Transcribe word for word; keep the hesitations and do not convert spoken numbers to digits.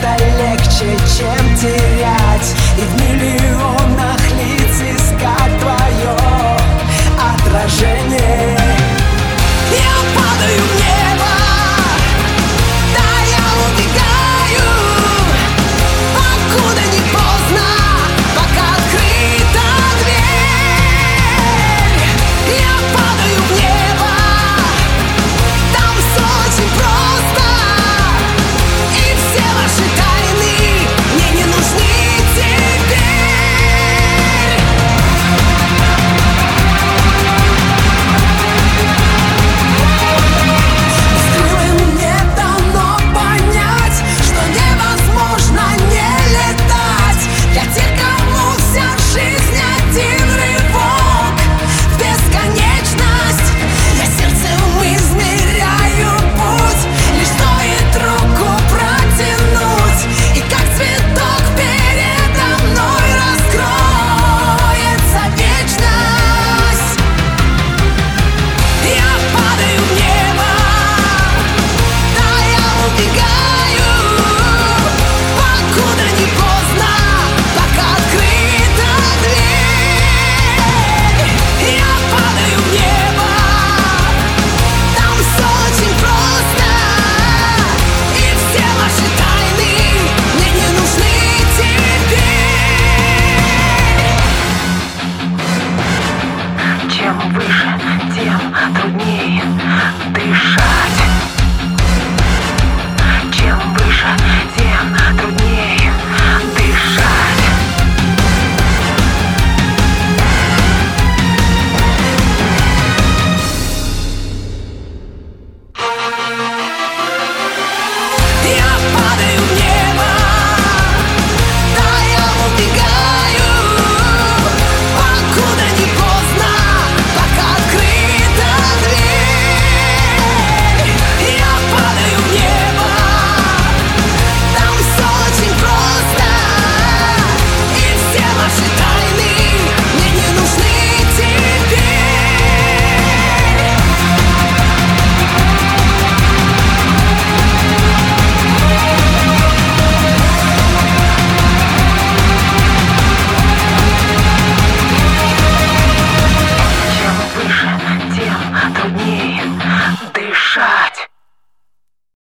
это легче, чем терять. И в миллионах лиц искать твое отражение. Я падаю в небо, да, я убегаю, покуда не поздно, пока открыта дверь. Я падаю в небо, там все очень просто, и все ваши тайны мне не нужны теперь. С крыльями мне дано понять, что невозможно не летать. Для тех, кому вся жизнь один рывок в бесконечность, я сердцем измеряю путь, лишь стоит руку протянуть, и как цветок передо мной раскроется вечность. Я падаю в небо, да, я убегаю, покуда не поздно, пока открыта дверь. Я падаю в небо, там все очень просто, и все ваши тайны мне не нужны теперь. Чем выше, тем труднее дышать. Чем выше, тем труднее дышать. Я падаю в небо, да, я убегаю, покуда не поздно, пока открыта дверь. Я падаю в небо, там все очень просто, и все ваши тайны мне не нужны теперь. Чем выше, тем труднее дышать.